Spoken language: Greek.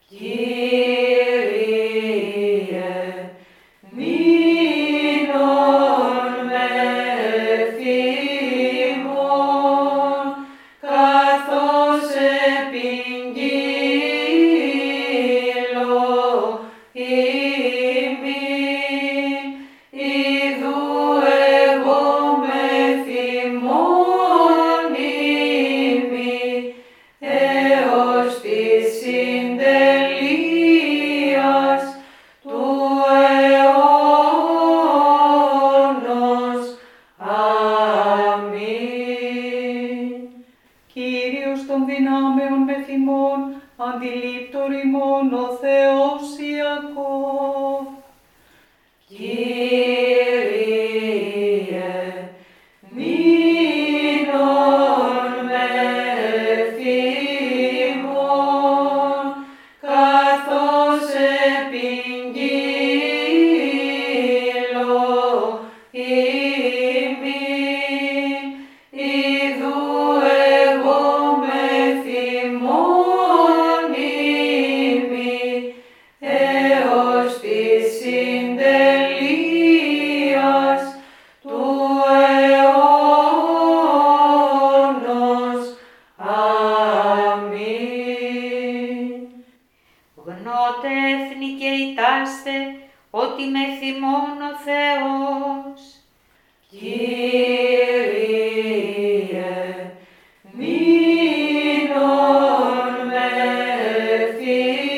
Κύριε, μείνον μεθ' ημών, καθώς επιγγείλω ημίν, ιδού εγώ μεθ' ημών είμαι, έως της συντελείας του αιώνος. Αμήν. Κύριος των δυνάμεων μεθ' ημών, αντιλήπτορ ημών ο Θεός Ιακώβ. Κύριε, μείνον μεθ' ημών, καθώς επιγγείλω ημίν, ιδού εγώ μεθ' ημών είμαι, έως της συντελείας του αιώνος. Αμήν. Γνώτε έθνη και ητάστε, ότι μεθ' ημών ο Θεός. Κύριε, μείνον μεθ'